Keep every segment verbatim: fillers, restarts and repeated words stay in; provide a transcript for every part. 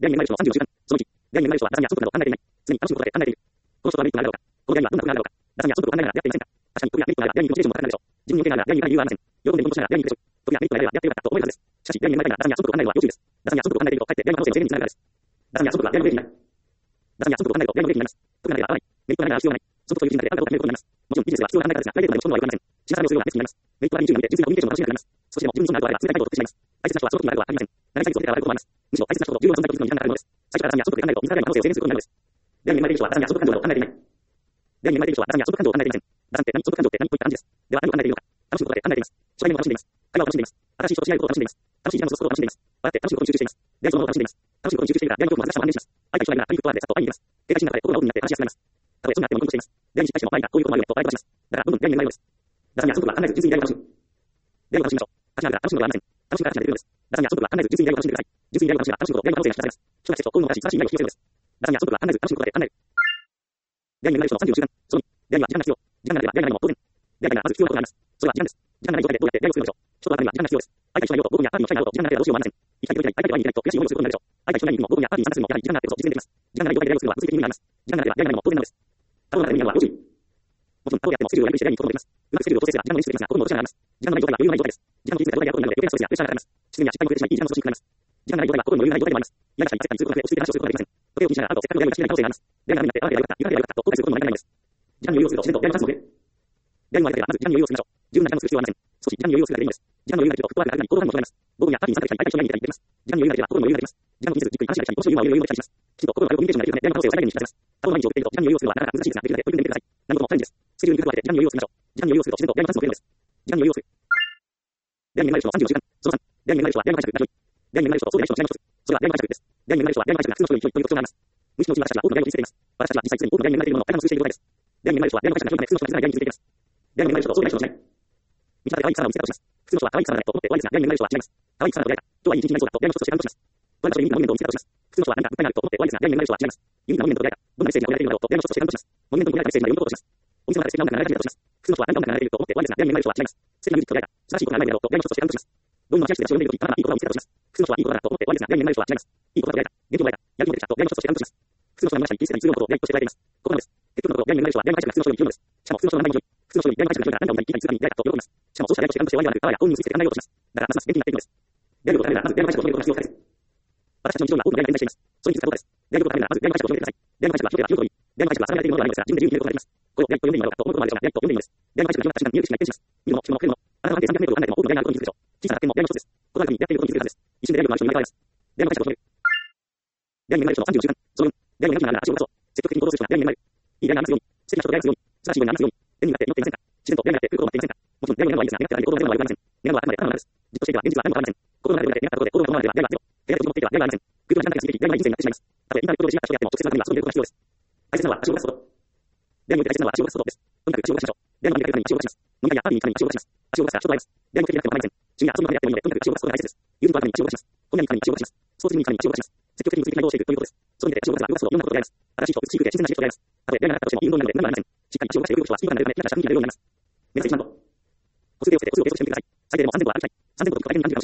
出会いに生まれる人のさんじゅうごじゅうかん、そのいち、出会いに生まれる人は、打算や損得などを考えていない。常に楽しむことで考えている。この人はメリットがあるだろうか。この出会いにはどんなことがあるだろうか。打算や損得を考えながら出会っていませんか。確かに、得やメリットがあれば出会いにモチベーションも高くなるでしょう。自分に余計なら出会いに行かない理由はありません。喜んで行動しながら出会いに行くでしょう。得やメリットがあれば出会ってよかったと思えるはずです。しかし、出会いに生まれたいなら打算や損得を考えるのは要注意です。打算や損得を考えていると、かえって出会いの可能性の制限につながるからです。打算や損得は出会いの利益になる。打算や損得を考えると出会いの利益になります。得がなければ合わない。メリットがないなら必要はない。損得という人生であることをためることになります。もちろんビジネスは必要な考え方ですが、プライベートまで持ち込むのは良くありません。シナリオをするような別になります。メリットはにじゅうなので、純粋なコミュニケーションが楽しめなくなります。少しでも自分に損なることがあれば、全て態度を得てしまいます。大切な人は損得になることはありません。何かについてあることもあります。むしろ大切な人と重要な存在と気づくのに時間がかかるのです。最初から打算や損得で考えると、自らの可能性を制限することになるのです。出会いに生まれている人は打算や損得感情を考えていない。出会いに生まれている人は打算や損得感情を考えていません。打算って何、損得感情って何といった感じです。では何を考えているのか。楽しむことで考えています。将来も楽しんでいます。会話を楽しんでいます。新しい人と知り合うことを楽しんでいます。楽しい時間を過ごすことを楽しんでいます。笑って楽しむことに集中しています。出会いそのものを楽しんでいます。楽しむことに集中しているから、出会いの恐怖も恥ずかしさも半減します。会いたい人がいるなら、パニックとあるでさっと会いに行きます。警戒心の中で心がオープンになって話しやすくなります。たとえ損があってもニコニコしています。出会いに失敗しても、何かこういうこともあるよねと相手はします。だから、どんどん出会いに生まれるのです。打算や損得は考えず純粋に出会いを楽しむ。出会いを楽しみましょう。価値あるから楽しむのではありません。楽しむから価値が出るのです。打算や損得は考えず純粋に出会いを楽しんでください。純粋に出会いを楽しめば楽しむこと、出会いの可能性が引き出されます。人が接と幸運を正し、正しい未来を引き寄せるのです。打算や損得は考えず楽しむことで考える。出会いに生まれる人のさんじゅうごじゅうかん、そのに、出会いには時間が必要。時間がなければ出会いがないのも当然。出会いがないのはまず必要なことがあります。それは時間です。時間がない状態でどうやって出会いを作るのでしょう。人と会うには時間が必要です。会いたい人がいると、午後にはパーティーの機会があると、時間がなければどうしようもありません。行きたい時に会いたい、会いたいと会いに行きたいと悔しい思いをすることになるでしょう。会いたい人がいるにも、午後にはパーティーに参加するにも、やはり時間があってこそ実現できます。時間がない状態で出会いをするのは物理的に無理があります。時間がなければ出会いがないのも当然なのです。他の中で見るのは要注意。もちろん、他をやってもスケジュールをやりくりして出会いに行くこともできます。うまくスケジュールを調整すれば時間の捻出できますが、ここにも落ちがあります。時間のない状態は余裕のない状態です。時間の気づいた状態でやることになるので、余計なストレスやプレッシャーがかかります。失念や失敗も増えてしまい、いい時間の過ごしにくくなります。時間がない状態は心に余裕がない状態でもあります。嫌な人に焦ったりすることで落ち着いて話をすることができません。時計を気にしながら、あとせっかくの出会いがしていない可能性があります。出会いがないので、ああでよかった、いかがでよかったと後悔することもなかなかないのです。時間に余裕をすると自然と出会いがチャンスので、出会いに生まれたければ、まず時間に余裕をするましょう。十分な時間を作る必要はありません。少し時間に余裕をするだけでいいのです。時間の余裕ができると、フットワークが上がり、行動範囲も広がります。午後にはパーティーに参加できたり、会いたい人がいる人がいます。時間の余裕ができれば、心の余裕ができます。時間の気にせず、じっくり話し合いたり、この人に今余裕を持ったりします。きちんと心のあるコミュニケーションができるので、出会いの可能性を最大限に引き出せます。他の毎日を送っていると、時間に余裕をするのはなかなか難しいですが、できるだけ取り組んでみてください。何事もチャレンジです。スケジュールに工夫をかけて、時間に余裕を作りましょう。時間に余裕をすると、自然と出会いのチャンスも増えるのです。時間に余裕をする。出会いに生まれる人のさんじゅうごじゅうかん、そのさん、出会いに生まれる人は出会いの解釈が良い。出会いに生まれる人とそうでない人の違いの一つ。それは出会いの解釈です。出会いに生まれる人は出会いの解釈が普通の人より良いという特徴があります。無意識のうちに私たちは多くの出会いを人生しています。私たちは実際すでに多くの出会いに生まれているものを体感している状態です。出会いに生まれる人は出会いの解釈が良いため、普通の人は自ら出会いに続いています。出会いに生まれる人とそうでない人の違い。道端で可愛い草花を見つけたとします。普通の人は可愛い草花だねと思って終わりですが、出会いに生まれる人は違います。可愛い草花と出会えた。今日はいい一日になりそうだと出会いの一つとして感動します。どんな場所にユニークなモニュメントを見つけたとします。普通の人は何か物体があると思って終わりですが、出会いに生まれる人は違います。ユニークなモニュメントと出会えた。どんなメッセージが込められているのだろうと出会いの一つとして感動します。モニュメントに込められたメッセージが読むことをします。お店の中で素敵な音楽が流れているとします。普通の人は何か音楽が流れていると思って終わりですが、出会いに生まれる人は違います。素敵なミュージックと出会えた。素晴らしいことが流れているだろうと出会いの一つとして感動します。どんな待合室で私を呼んでいるとき、あなたはいい言葉を見つけたとします。普通の人はいいことだなと思って終わりですが、出会いに生まれる人は違います。いいことと出会えた。元気をもらえた。やる気も出てきたと出会いの一つとして感動します。普通の人が昔に生き世界に通用のことを出会いとして捉えています。ここなのです。結局のところ、出会いに生まれる人は出会いの解釈が普通の人より強いのです。しかも普通の人の名前に良い。普通の人に出会いの解釈が良いから何かを見たり聞いたりに出会えたと喜びます。しかもそうした出会いとして感動して終わりではなく、あわや幸運について考えようとします。だからますます元気になっていくのです。出会いを求めるならまず出会いの解釈を決めることが必要不可欠です。私たちの日常には多くの出会いが点在しています。それに気づくことです。出会いを求めるならまず出会いの解釈を決めてください。出会いの解釈は人では広いことに、出会いの解釈は定められているものではないのですが、自分で自由に決めることができます。これを出会いと呼んでいいのだろうかと思うこともあるでしょうが、出会いと呼んでいいのです。出会いの解釈が決まった瞬間に見える景色が一変します。見るもの、聞くもの、触れるもの、あなたは半径さんびゃくメートルを離れても多くの出会いがあることに気づくでしょう。小さな発見も出会いの一つです。この中に出会っていることに気づくはずです。一瞬で出会いを回る人に生まれ変わります。出会いの解釈を決める。出会いに生まれる人のさんじゅうごじゅうかん、そのよん、出会いをやる気があるなら足を動かそう。積極的に行動する人が出会いに生まれる。いい出会いがありますように。素敵な人と出会いますように。素晴らしいことになりますように。縁になって祈っていませんか。自然と出会いになって来ることを待っていませんか。もちろん出会いをやるのはいいですが、願ってあげて行動をやるのは良くありません。願うのはあくまでただの話です。じっとしていては現実は何も変わりません。心の中で願ったことで行動が伴われれば出会いはゼロ。手当てを持っていては出会いはありません。空洞な時間だけが過ぎていき、出会いは人生になってしまいます。たとえインターネット上で知り合った人であっても、直接会うにはその努力が必要です。大切なのは足を動かすこと。出会いにおいて大切なのは足を動かすことです。とにかく足を動かしましょう。出会いの場に出かけるために足を動かします。飲み会やパーティーに行くために足を動かします。足を動かすから人と会えます。出会いの時になっても構いません。趣味や遊びの場であってもいいので、とにかく足を動かすことが大切です。友人と会うために足を動かします。本屋に行くために足を動かします。スポーツジムに行くために足を動かします。積極的に続けて行動していくということです。そういう意味で足を動かせば動かすほどいろんなことが出会います。新しい人、美しくて新鮮な人と出会います。たとえ出会いがなかったとしてもいい運動になるので何もありません。しっかり足を動かして動く人はスピードが出るため、ピラピラした雰囲気が出るようになります。目指せいちまん歩。歩数計をつけて歩数を計測してみてください。最低でもさんぜん歩は歩きたい。さんぜん歩というと大変に感じるかもしれませんが、距離にするといちてんごキロメートル程度です。できればいちまん歩を目指したい。あなたはにひゃくメートルを目指しています。その人はきっと足を動かしているはずです。出会いがあるのでありません。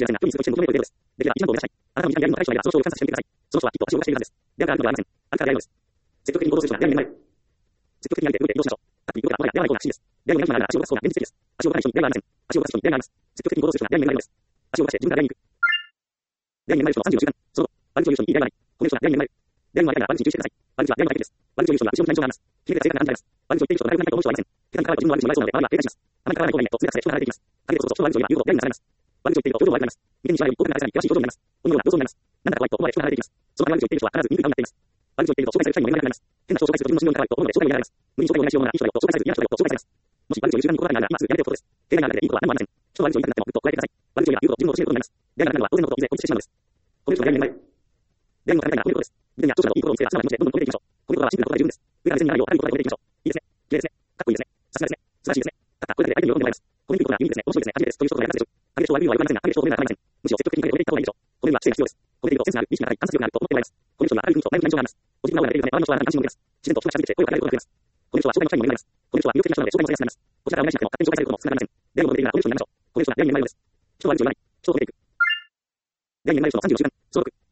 出会いがあるから出会いのです。積極的に行動する人が出会いに生まれる。積極的に歩いて動いて移動しましょう。かっていうことがもはや出会わない方が不思議です。出会いをやるなら足を動かす方が現実的です。足を動かない人に出会いがありません。足を動かす人に出会いがあります。積極的に行動する人が出会いに生まれるのです。足を動かして自分から出会いに行く。出会いに生まれる人のさんじゅうごじゅうかん、その後、悪口を言う人にいい出会いがない。この人が出会いに生まれる。出会いに生まれたら悪口に注意してください。悪口は出会いの大敵です。悪口を言う人には後ろに何状があります。ひねくれた性格が感じられます。悪口を言っている人と仲良くないと思う人はありません。手段に変われば自分の悪口も言われそうなので、周りは警戒します。あまり変わらない方がいいねと冷たくて人が離れていきます。陰でこそ人の悪口を言うと出会いになされます。悪口を言っていると表情が悪くなります。見てにしまうより多くなるさらに険しい表情になります。鬼のような表情になります。なんだか怖いと思われ人が離れていきます。その悪口を言っている人は必ず醜い顔になっています。悪口を言っていると紹介される人にも夢がかかります。変な人を紹介すると自分の信用が高いと思うので紹介になります。無理に紹介をお願いしようもならいい人だよと紹介される嫌な人だよと紹介されます。もし悪口を言う時間に心がけなら今すぐやめておくことです。手が長くていいことは何もありません。人は悪口を言いたくなってもぐっとこらえてください。悪口を言うと自分を陥れることになります。出会いがなくなるのは当然のことを以前固執してしまうのです。この人が出会いに生まれる。出会いのためにはこういうことです。自分に圧倒したいいことを見つけた足を伸ばしてどんどん超えていきましょう。このことはシンプルなことで十分です。上から目線にならないようあることで超えていきましょう。いいですね。綺麗ですね。かっこいいですね。さすがですね。素晴らしいですね。たったこれだけで相手に喜んでもらいます。このいいことがいいですね。面白いですね。初めてです。という人がいますでしょう。影人を悪いのは良くありませんが、影人を褒めるのは構いません。むしろ積極的に褒めていった方がいいでしょう。褒めるのは姿勢が必要です。褒めているとセンスがある、意識が高い、観察力があると思ってもらいます。この人にはある意味と前向きな印象があります。ポジティブなオーラが出るため、周りの人は関心を持てます。自然と人が近づいてきて声をかけることができます。この人は障害の社員も夢があります。この人は魅力的な人なので紹介もされやすくなります。こちらが同じしなくても勝手に紹介されることも少なくなりません。出会いを求めているならこの人になりましょう。この人が出会いに生まれるのです。人は悪口を言わない。人を褒めていく。出会いに生まれる人のさんじゅうごじゅうかん、そのろく、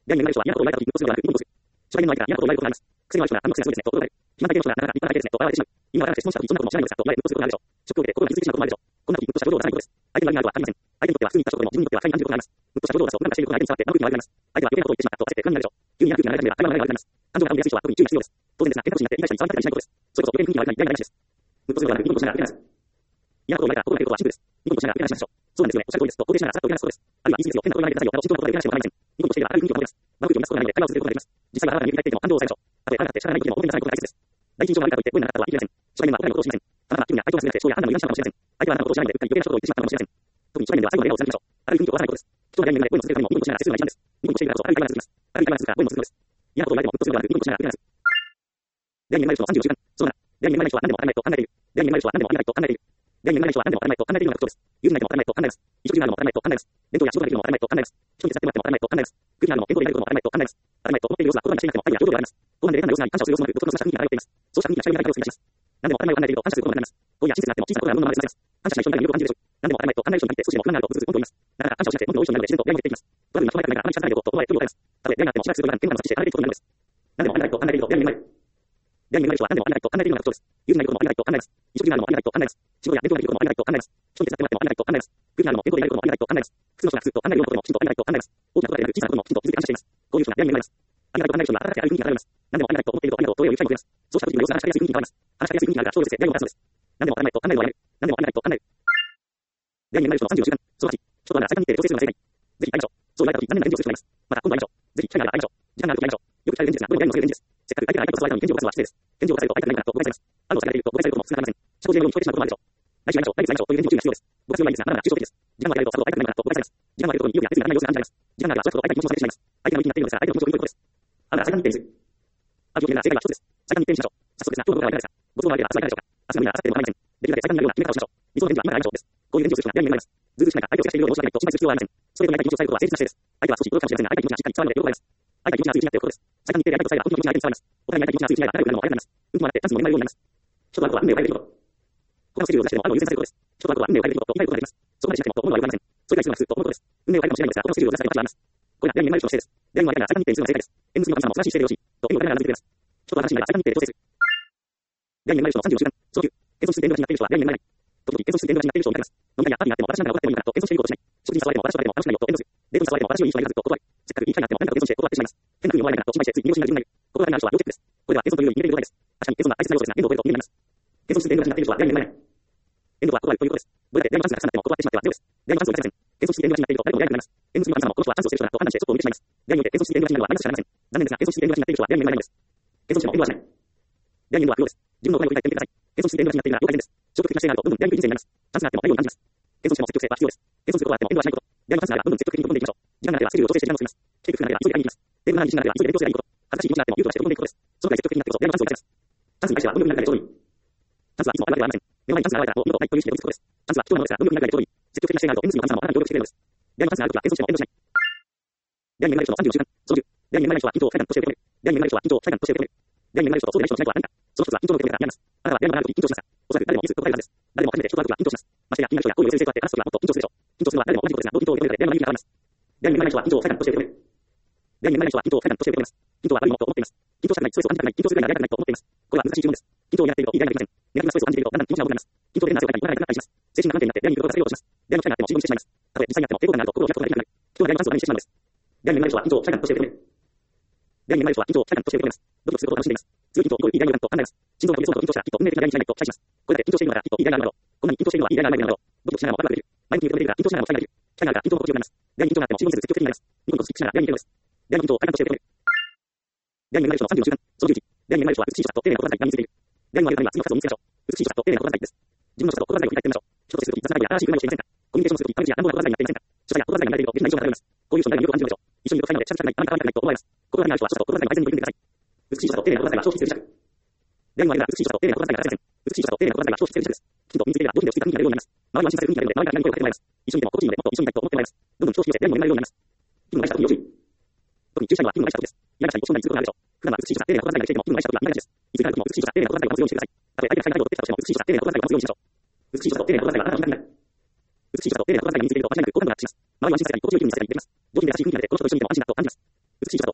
では、人間の人は嫌なことを言われたとき、それをやる、一歩する。将来の前から嫌なことを言われることがあります。癖のある人が、あの癖がすごいですね、と、と、肥満体系の人が、なかなか立派なだけですね、と、笑われてしまう。今わからなくて質問したとき、そんなことも知らないのですか、と言われる、一歩することがあるでしょう。ショックを受けて、心が傷ついてしまうこともあるでしょう。こんなとき、グッとした表情を出さないことです。相手に悪意があるとは限りません。相手にとっては普通に言った証拠でも、自分にとっては大変感じることがあります。グッとした表情を出すと、なんかしていることが相手に伝わって、何空気が悪くなります。相手は余計なことを言ってしまったと焦って不安になるでしょう。急に嫌な空気が流れ始めれば、会話が悪くなります。感情があふれやすい人は特に注意が必要です。当然ですが、変な年になって被害者に触りたりしないことです。それこそ余計に空気が悪くなり、嫌な話です。グッとすることはなく、ニコニコしながら受け流す。嫌なことを言われたら、心が減ることはシンプルです。ニコニコしながら受け流しましょう。そうなんですよね。おっしゃる通りです。と、肯定しながらさらっと受け流すことです。あるいは、いいですよ。変なことを言わないでくださいよ。と、心のことを言わないでくださいよ。まだ心情を受け流していれば、明るい雰囲気を保てます。悪い空気を出すことがないので、会話を続けることができます。実際はあなたに言いたいっていても感情を抑えましょう。たとえあなたって仕方ない時でも表に出さないことが大切です。第一印象が悪いからといって、声にならなかったとは言い切れません。初対面は怒らないことをしません。あなたは気分や相手を忘れなくて、そうやあなたの言い出したのかもしれません。相手はあなたのことを知らないので、うっかり余計なことを言ってしまったのかもしれません。特に初対面では最後まで笑顔を貫きましょう。明るい雰囲気を壊さないことです。人が恋愛で声を続けるためにも、ニコニコしながら接するのが一番です。ニコニコしているからこそ、明るい会話が続きます。明るい会話が続くから声も続くのです。嫌なことを言われても、グッとするのではなく、ニコニコしながら受け流す。出会いに恵まれる人のさんじゅうご習慣。そうだな。出会いに恵まれる人は何でも当たり前と考えている。出会いに恵まれる人は何でもありがないと考えている。出会いに恵まれる人は何でも当たり前と考えているのが特徴です。友人がいても当たり前と考えます。一緒になるのも当たり前と考えます。伝統や仕事ができるのも当たり前と考えます。人に手伝ってもらっても当たり前と考えます。空気になるのも健康でいられることも当たり前と考えます。当たり前と思っている様子は言葉にしていなくても愛や表情であります。ご飯で出た様子なり感謝をする様子もなく、独特のした雰囲気が漂っています。そうした雰囲気が近寄りない会を作り出します。何でも当たり前を考えていると感謝することになります。恋や親切になっても小さなことや物のままで済ませます。感謝しない人に魅力を感じるでしょう。何でも当たり前と考える人に限って少しでも不満があるとずっと文句を言います。だから感謝をしなくてもっと多い人になるので自然と出会いに持っていきます。トラブルに巻き込まれてないからあまり仕方ないよと思われ、距離を変えます。たとえ出会いがあってもしばらくする間に喧嘩の話して離れていくことになるのです。何でもありがないと考えていると出会いに恵まれる。出会いに恵まれる人は何でもありがないと考えているのが特徴です。友人がいることもありがないと考えます。一緒になるのもありがないと考えます。仕事や勉強ができることもありがないと考えます。人に手伝ってもらってもありがないと考えます。空気になるのも健康でいられることもありがないと考えます。普通の人が普通と考えるようなこともきちんとありがないと考えます。大きなことでなく小さなこともきちんと気づいて感謝しています。こういう人が出会いに恵まれます。ありがとう考える人には温かくて明るい雰囲気が漂います。何でもありがないと思っているとありがとうと声を言う機会も増えます。そうした時の様子が話しかけやすい雰囲気が漂います。話しかけやすい雰囲気があるから勝利して出会いを出すのです。何でも当たり前と考えるのはやめる。何でもありがないと考える。出会いに恵まれる人のさんじゅうご習慣。そのはち、人とは最短日程で調整するのが正解。ぜひ会いましょう。そう言われた時、残念な返事をする人がいます。また、今度会いましょう。ぜひ、機会があれば会いましょう。時間があると会いましょう。よく聞かれる返事ですが、どれもやりのする返事です。せっかく相手が相手と誘われたのに返事を出すのは失礼です。返事を出されると相手が何かと誤解されます。あるのを避けられていると誤解されることも少なくありません。社交辞令のように聞こえてしまうこともあるでしょう。来週会いましょう。来月会いましょう。という返事に注意が必要です。語が強いですが、まだまだ抽象的です。時間があればさほど相手が何かと誤解されます。時間があるところに意欲や決意がない様子が感じられます。時間があればそれほど相手に気持ちをさせてしまいます。相手が向きになっているのですが、相手の気持ちを読み取ることです。あなたは最短日程にする。ある条件なら正解は一つです。最短日程にしましょう。早速ですが、今日の動画はいかがですか。ご都合が悪いなら明日はいかがでしょうか。明日の無理なら明後日でも構いません。できるだけ最短になるような決め方をしましょう。理想の返事は今から会いましょうです。こういう返事をする人が出会いに恵まれます。ずうずうしながら相手を怪我しているように申し訳ないと心配する必要はありません。ストレートに相手に気持ちを伝えることは誠実な姿勢です。相手は少し驚くかもしれませんが、相手の気持ちがしっかり伝わるので喜ばれます。相手の気持ちが強い気になっておくことです。最短日程で相手と伝えれば本気の気持ちが相手に伝わります。お互いに相手の気持ちが強い気になれば仲良くなるのも早くなります。運気も上がってチャンスにも恵まれるようになります。運気も上がって運も恵まれるようになります。他の子は運命を変えるべきこと。他のスキルを出してもあるのを優先されることです。人とは運命を変えるべきことと言い換えることができます。そこまでしなくてもと思うのはよくありません。それが必要な普通と思うことです。運命を変えるかもしれないのですが、他のスキルを出せば価値があります。これが出会いに恵まれる人の姿勢です。出会いの相手なら最短日程にするのが正解です。縁結びの神様も素晴らしい姿勢でよろしい。と縁を変えながら続けてくれます。人と話しながら最短日程で調整する。出会いに恵まれる人のさんじゅうご習慣。そのきゅう、謙遜しつつ電話になっている人は出会いに恵まれない。時々謙遜しつつ電話になっている人を見かけます。飲み会やパーティーになっても私なんかが分かってもいいのかなと謙遜していることをしない。食事に誘われても私とかでも楽しくないよと遠慮する。デートに誘われても私をいい人になると断る。せっかくいい機会になっても何かと謙遜して断ってしまいます。変な風に思われないかと心配してつい見落としになる自分がいる。心がけのある人は要チェックです。これでは謙遜というように似ている状態です。確かに謙遜が大切な要素ですが、限度を超えると気になります。謙遜しつつ電話になっている人は出会いに恵まれない。限度は断るということです。どれだけ電話チャンスが重なっても断ってしまってはゼロです。電話チャンスを生かせません。謙遜しつつ電話になっていると誰でも出会いになります。縁結びの神様もこの人はチャンスをしている人だと判断してちょっと見てしまいます。出会いにおいて謙遜しつつ電話になるのはマイナスしかなりません。残念ですが、謙遜しつつ電話になっている人は出会いに恵まれないのです。謙遜しても遠慮はしない。出会いには不要です。自分の声を振り返ってみてください。謙遜しつつ電話になっているのは要改善です。消極的な姿勢があるとどんどん出会いにくい人生になります。チャンスがあってもあるように感じます。謙遜しても積極性は必要です。謙遜することがあっても遠慮はしないこと。出会いのチャンスがあればどんどん積極的に飛んでいきましょう。時間があればスキルを調整して時間を作ります。計画がなければ急いで会いに行きます。テーブルがない自信があれば急いで勉強すればいいこと。恥ずかしい気持ちがあっても勇気を出して飛んでいくことです。そのくらい積極的になってこそ出会いのチャンスを生かせます。チャンスに対してはどんどん見ながらでちょうどいい。チャンスはいつもあるわけではありません。目の前にチャンスが現れたらもう二度とないという意識で飛びつくことです。チャンスは貴重なものですが、どんどん見ながらでちょうどいい。積極的な姿勢があると縁結びの神様もあなたに協力してくれるのです。出会いのチャンスがあるときは謙遜しても遠慮しない。出会いに恵まれる人のさんじゅうご習慣。そのじゅう、出会いに恵まれる人は緊張を快感として受け止める。出会いに恵まれる人は緊張を快感として受け止める。出会いに恵まれる人とそうでない人としないとは何か。その一つは緊張の受け止めが見えます。あなたは出会いのあるとき緊張しますか。おそらく誰でもいつ答えるはずです。誰でも初めて人と会うときは緊張します。ましてや気になる人や好意を寄せる性とあって話すときはもっと緊張するでしょう。緊張するのは誰でも同じことですが、どう緊張を受け止めるかで出会いの意味が変わります。出会いに恵まれる人は緊張を快感として受け止める。出会いに恵まれる人は緊張を快感として受け止めます。緊張は悪いものと思っています。緊張したくない、ストレスを感じたくない、緊張するぐらいやりたくないと思っています。これは難しい質問です。緊張を担っているといい出会いができません。ネガティブなストレスを感じているとだんだん気持ちが重くなります。緊張で変な汗をかいたり、怒られたくなったりします。精神が不安定になって出会いに行くことが避けようとします。出会いの機会があっても自分にしてしまいます。たとえ実際にあっても抵抗感があると心を開くことができなくなる。人は出会いのチャンスを何にしてしまうのです。出会いに恵まれる人は緊張を快感として受け止める。出会いに恵まれる人は緊張を快感として受け止めます。ドキドキすることを楽しんでいます。強い緊張イコールいい出会いをと考えます。心臓が飛びそうな緊張したらきっと運命的な出会いにしないと期待します。これだけ緊張しているのならきっといい出会いがあるだろう。こんなに緊張しているのはいい出会いがないだろう。ドキドキしながらもワクワクできる。前向きに受け止めているが緊張しながらも期待ができる。期待があるから緊張の心地よくなります。出会いに緊張があっても自分せず積極的になります。ニコニコスキップしながら出会いに行けるのです。出会いの緊張を快感として受け止める。出会いに恵まれる人のさんじゅうご習慣。そのじゅういち、出会いに恵まれる人は美しい人と丁寧な心遣いが身についている。出会いにあるためには次のふたつを見つけましょう。美しい人と丁寧な心遣いです。自分の人と心遣いを振り返ってみましょう。人と接するとき雑談や新しい振る舞いをしていませんか。コミュニケーションをするとき悪口や乱暴な心遣いになっていませんか。人や心遣いになれると別な印象が漂います。こういう人の出会いに魅力を感じるでしょう。一緒にいると快いので近づきたくない、あまり可愛くないと思われます。心がない人は人と心遣いの改善に取り組んでください。美しい人と丁寧な心遣いが消費する自宅。出会いにあるが美しい人と丁寧な心遣いが大切です。美しい人と丁寧な心遣いが消費する自宅です。きちんと身についていればごひんで落ち着いた雰囲気が出るようになります。周りを安心させる雰囲気が出るので、周りがみんなに声をかけてもらいます。一緒にいても心地いいのでもっと一緒にいたいと思ってもらいます。どんどん調子を寄せて出会いに恵まれるようになります。気分が大事な時に要注意。特に注意したいのは気分が大事な時です。嫌な人にご相談にすることがあるでしょう。普段は美しい人が丁寧な心遣いがしていても気分が大事な時は見ないです。いついかなる時も美しい人が丁寧な心遣いを持つようにしてください。たとえ相手が最大を取ってきたとしても美しい人が丁寧な心遣いを持つようにしましょう。美しい人と丁寧な心遣いがあなたの味方になる。美しい人と丁寧な心遣いが身についていると間違いなく好感度がアップします。周りを安心させたり心地よい気分にさせたりできます。上品で優しい雰囲気が出てこの人と一緒にいても安心だと感じます。美しい人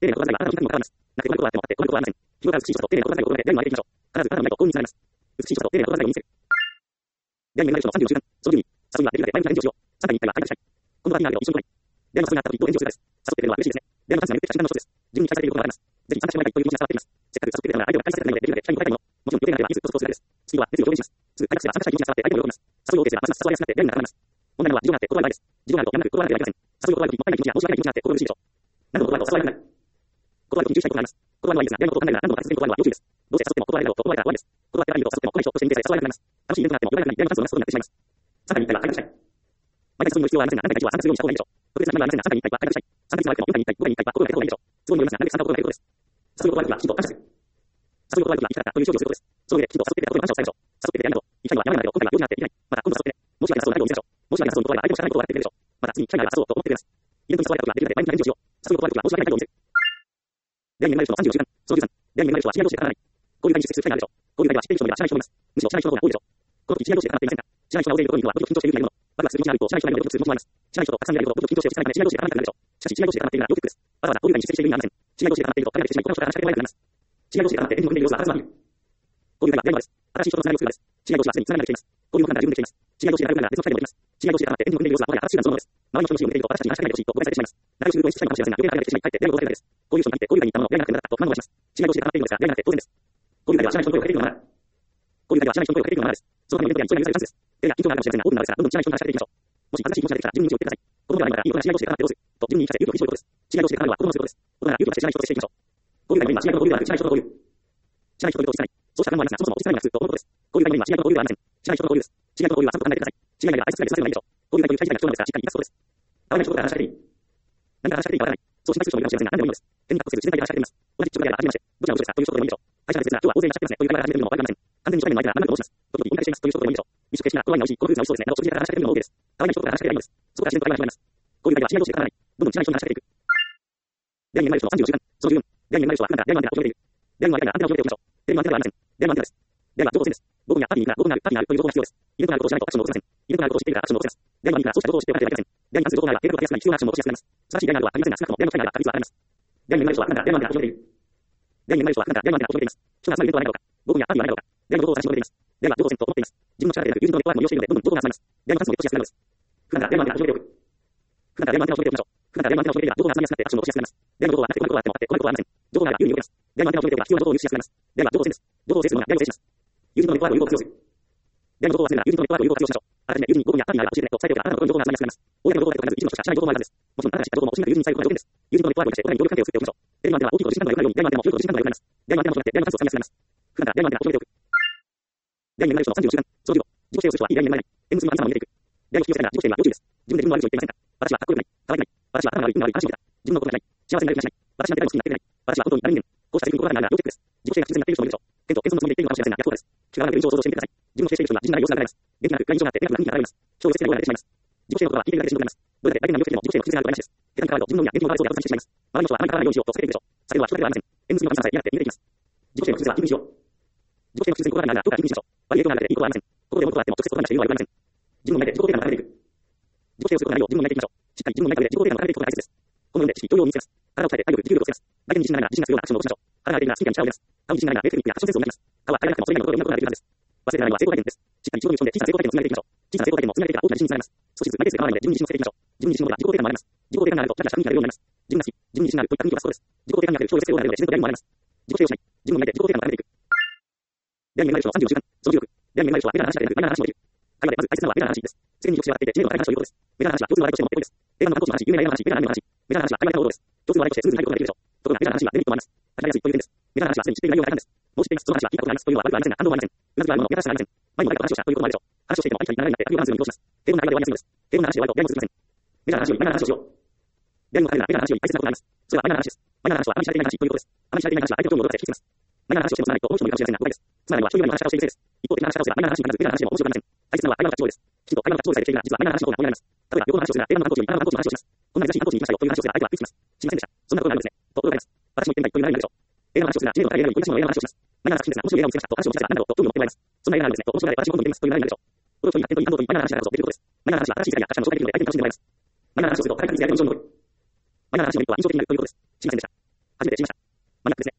ことはあってもあって、こういうことはありません。日頃から美しい人と丁寧な心遣いを心がけ、第二の歩いていきましょう。必ず不可能ないと幸運につながります。美しい人と丁寧な心遣いを身につける。第二のさんじゅうの習慣、そのじゅうに、誘いはできるだけ前向きな返事をしよう。さんかいにいっかいは相談したい。今度は気になるけど一緒に来ない。電話があった時一等返事をするからです。誘ってくれるのは嬉しいですね。電話が言ってきた瞬間の一つです。自分に期待されていることがあります。ぜひ参加してもらいたいという気持ちが伝わっています。せっかく誘ってくれたのは相手を大切にされているので、できるだけ期待に応えたいもの。もちろん予定内ではいつコツコツするです。次は熱意を表現します。すぐ快諾すれば参加したい気持ちが伝わって相手も喜びます。誘いを OK すればますます誘われやすくなって便利になります。問題なのは事情があって断る場合です。事情があるとやむなく断らなければいけません。誘いを断るときもったいない気持ちや申し訳ない気持ちがあって心苦しいでしょう。何度も断ると誘われなくなる。断るときに注意したいことがあります。断るのはいいですが、やることを考えながら何度も続けて断るのは要注意です。どうせ誘っても断られると断られたら終わりです。断ってないと誘っても来ない人として見てさえ誘われなくなります。楽しいイベントがあっても呼ばれなくなり、やりますと同じことになってしまいます。さんかいにいっかいは快諾したい。毎回誘いの必要はありませんが、何か一度は参加するようにした方がいいでしょう。特別な決まりはありませんが、さんかいにいっかいは快諾したい。参加するのはよんかいにいっかい、ごかいにいっかいは心がけた方がいいでしょう。都合によりますが、なるべく参加を心がけることです。誘いを断るときはきちんと感謝する。誘いを断るときは生き方という処理をすることです。その上できちんと誘ってくれたことに感謝を伝えましょう。誘ってくれてありがとう。いきなりはやらないけど、今回は用事があってできない。また今度誘ってね。もし訳なさそうな態度を見せましょう。もし訳なさそうに断れば相手も知らないことを笑ってくれるでしょう。また次に機会があれば誘おうと思ってくれます。イベントに誘われたときはできるだけ前向きな返事をしよう。誘いを断るときは申し訳ない態度を見せる。恋愛になる人のさんじゅうの習慣、そのじゅうさん。恋愛になる人は知り合い同士で絡まない。こういう会に出席する機会があるでしょう。こういう会では知っている人もいれば知らない人もいます。むしろ知らない人の方が多いでしょう。この時知り合い同士で絡まっていませんか？知らない人が大勢いるところにいるのはドキドキ緊張しているというもの。ワクワクする気があると知らない人がいるのでドキドキする気もします。知らない人とたくさんいるとドキドキ緊張して不可能な知り合い同士で絡まないとなるでしょう。しかし知り合い同士で絡まっているのは要チェックです。わざわざこういう会に出席している意味はありません。知り合い同士で絡まっていると彼らでしまい他の人から話しかけられなくなります。知り合い同士で絡まって演技を組んでいる様子は当たり前に見る。こういう会は電話です。新しい人とつながりを作る場です。知り合い同士はすでにつながりができています。こういう判断が十分できています。知り合い同士で絡むなら別の機会でもできます。知り合い同士で絡まって演技を組んでいる様子は我が家新しい男のものです。周りの人の視野を向けていると私たちに話しかけないでほしいと誤解されてしまいます。仲良くすると演出したいかもしれませんが、余計な会ができてしまい、かえって電話を答えられないです。こういう人に限ってこういう会に行ったもののやりなくて無駄だったと不満をします。知り合い同士で絡まっているのですが、やりなくて当然です。こういう会では知らない人の声をかけているのはマナー。こういう会では知らない人の声をかけているのはマナーです。そのためにイベントや人が許されるチャンスです。やや緊張があるかもしれませんが、多くの場合ですが、どんどん知らない人に話しかけていきましょう。もし正しい気持ちができたら自分に勇気を言ってください。子供ではないならいい大人が知り合い同士で絡まってどうすると自分に言い聞かせて勇気を振り絞ることです。知り合い同士で絡むのは子供のすることです。大人が勇気を出して知らない人と接していきましょう。こういう会には知り合いの交流ではなく知らない人と交流。知らない人といると落ち着かない。そうした不満もありますが、そもそも落ち着かないのが普通と思うことです。こういう会には知り合いの交流ではありません。知らない人と交流です。知り合いの交流はちゃんと考えてください。知り合いなら挨拶くらいで済ませるのがいいでしょう。こういう会という大事な人なんですが、しっかり言い出すことです。合わない人から話しかけていい。何から話しかけていいかわからない。そう心配する人もいるかもしれませんが、何でもいいのです。手にカッコする自然体で話しかけています。同じ口ぶりであれば、初めまして。どちらの人ですかという人でもいいでしょう。会社の説明は今日は大勢いらっしゃってますね。という会話から始めるのもわかりません。完全に初対面の相手なら何度も申します。時々言い方していますという人でもいいでしょう。未熟的な、このワインが美味しい、このフルーツが美味しそうですね。など食事から話しかけるのも OK です。合わない人から話しかければいいのです。そこから自然と会話が始まります。こういう会では知り合い同士で絡まない。どんどん知らない人に話しかけていく。恋愛になる人のさんじゅうの習慣、そのじゅうよん。恋愛になる人は普段から電話アンテナを広げている。電話相手がアンテナを広げておきましょう。電話アンテナではありません。電話アンテナです。電話は情報線です。午後にはパーティーに行くな、午後になる、パーティーになるという情報が必要です。イベントがあることを知らないとアクションを起こせません。イベントがあることを知っているからアクションを起こせます。電話に行くな、そうした情報を知っておかなければいけません。電話に関する情報があれば、計画が立てやすくなり、必要なアクションも起こしやすくなります。素晴らしい電話などはありませんが、少なくとも電話の機会があれば確率は上がります。恋愛になる人は普段から電話アンテナを広げている。恋愛になる人は普段から電話アンテナを広げています。人が集まるイベントはないだろうか。午後にはパーティーはないだろうか。電話の情報を探し求めています。電話は情報線と思っています。自分の力でなく友人とネットワークの利用しているので、どんどん情報が集まります。電話が関するネットしやすくなるのです。普段から電話アンテナを広げておく。普段から電話アンテナを広げておきましょう。普段から電話アンテナを広げていれば情報が集まりやすくなってアクションも起こしやすくなります。電話の情報はなくてこのことがあってもあって、このことはありません。情報があれば有利に動けます。電話アンテナを広げておけば必要な情報を入手しやすくなります。電話は情報線です。情報を制するのが電話を制します。友人とネットワークを有効活用する。電話の情報を集めるなら友人とネットワークを有効活用しましょう。あらかじめ友人に午後にはパーティーがあれば教えてねと伝えておけばあなたの心に情報が集まりやすくなります。公の情報がないと必ず一部の人しか知らない情報もあるはずです。もちろんあなたが知った情報も欲しいなら友人に伝えることが条件です。友人とネットワークをしてお互いに協力関係を作っておきましょう。電話アンテナは大きいことを時間が良くなるように電話アンテナも広いことを時間が良くなります。電話アンテナを広げて電話数を探しやすくなります。普段から電話アンテナを広げておく。恋愛になる人のさんじゅうの習慣、そのじゅうご。自己否定をする人はいい恋愛になれない。縁結びの神様を逃げていく。恋愛を引き寄せたら自己否定は要注意です。自分で自分の悪口を言っていませんか？私はかっこよくない。可愛くない。私は頭が悪い、運が悪い、安心だ。自分のことがない。幸せになれる気がしない。私なんて誰も好きになってくれない。私は本当に誰にでも。こうした自分の心がないなら要チェックです。自己否定が不自然になっている人もいるでしょう。剣と謙遜のつもりで言っているのかもしれませんが、逆効果です。口が悪い現状を想像してみてください。自分を否定している人には自信がない様子が現れます。元気がなく、外印象があって、手が不何人か現れます。超越的なような出てしまいます。自己否定のことは聞いているだけでしんどくなります。どれだけ相手が魅力的でも自己否定の不自然があると話です。手がからは自分のみや元気を悪いそうでは話です。周りの人はあまり変わらないようにしようと避けているでしょう。避けるのは人だけではありません。縁結びの神様さえ嫌だって逃げていきます。自己否定の不自然は気にしよう。自己否定の不自然心がないならどうか気にしましょう。悪い影響があるだけでいいことはありません。ここで物があっても直接言葉にしているのは言われません。自分の前で自己肯定感を高めていく。自己否定をすることがないよう自分の前でいきましょう。しっかり自分の前で自己肯定感を高めていくことが大切です。このように知識、教養を身につけます。体を鍛えて体力、持久力をつけます。相手に自信がないなら自信がするようなアクションを起こしましょう。腹が空いているならスピーカーに力を入れます。顔に自信がないならメイクテクニックやファッションセンスを磨きます。顔は平らなくてもそれ以外のことでうまくなることができるはずです。忘れてないのは成功体験です。しっかり一度に打ち込んで小さな成功体験を積み上げていきましょう。小さな成功体験も積み上げていけば大きな自信につながります。少しずつ毎月で構わないので自分に自信をつけていきましょう。自分に自信を持てば自己肯定感も上がります。自己肯定感があると誰かしら雰囲気が出るようになります。自分が好き、自分に自信があるといった雰囲気がそうです。自己肯定感がある超越性を得られるので自然とやりもあります。自己否定をしない。自分の前で自己肯定感を高めていく。恋愛になる人のさんじゅうの習慣、そのじゅうろく。恋愛になる人はメジャーな話だけでなくマイナーな話もできる。会話でまず大切なのはメジャーな話です。世間に常識があっていて知名度が高い話ということです。メジャーな話は共通の話題として持ってこいです。映画の観光地の話、有名な映画の話、有名なアニメの話、メジャーな話は当たり前のことです。共通の話題としてすぐに入ることができるでしょう。ところがメジャーな話はデメリットもあります。始まりやすいという点です。メジャーな話はすでに知っている内容が大半です。もう知っています。その話は聞いたことがありますというのは悪くはありませんが、反応もありません。うなずきがあるもの、メジャーな話がありません。前にも誰かと話をしたということもあるでしょう。話をしていても相手にならないなって、あるいは話すように移動します。低温な会話で終わりやすいのです。低温な話で終わると電話を続けません。メジャーな話よりマイナーな話をしよう。電話を変えるならメジャーな話より大切なことがあります。それはマイナーな話です。マイナーな話はあまり知られていない話ということです。あまり知られていない話は相手の興味を戻らせて引きつけます。マイナーな話をしてもつまらないと思う人もいるかもしれませんが、誤解です。つまらないのは人よりも話し方をしているせいです。一方的な話し方をすればマイナーな話に必ずメジャーな話も面白くありません。大切なのは会話の形です。きちんと会話の形をさえできているなら実はマイナーな話の方が盛り上がります。例えば旅行の話をするなら映画の観光地にパラの観光地の話をします。こんな珍しい観光地に行きましたよという話をすれば相手は食いつきます。しませんでした。そんなことがあるんですね。と驚かれます。私も言ってみたいというならないでしょう。映画の話をするなら知名度が高い映画より恋しいの映画の話をします。マイナーな作品ですが、面白い映画を見つけましたと話を聞かせば何だろうと興味を持ってもらいます。そんな映画があるんですねと面白がれ私も今度見てみますというならないでしょう。これを人に発展といい感動といいマイナーな話だからこそできることです。マイナーな話は新しい世界や価値観の紹介できるので相手に楽しんでもらいます。マイナーな話をすると高い確率で相手の印象に残る。マイナーな話のメリットは印象的になるということです。しませんでした。初めて知りました。マニアックですね。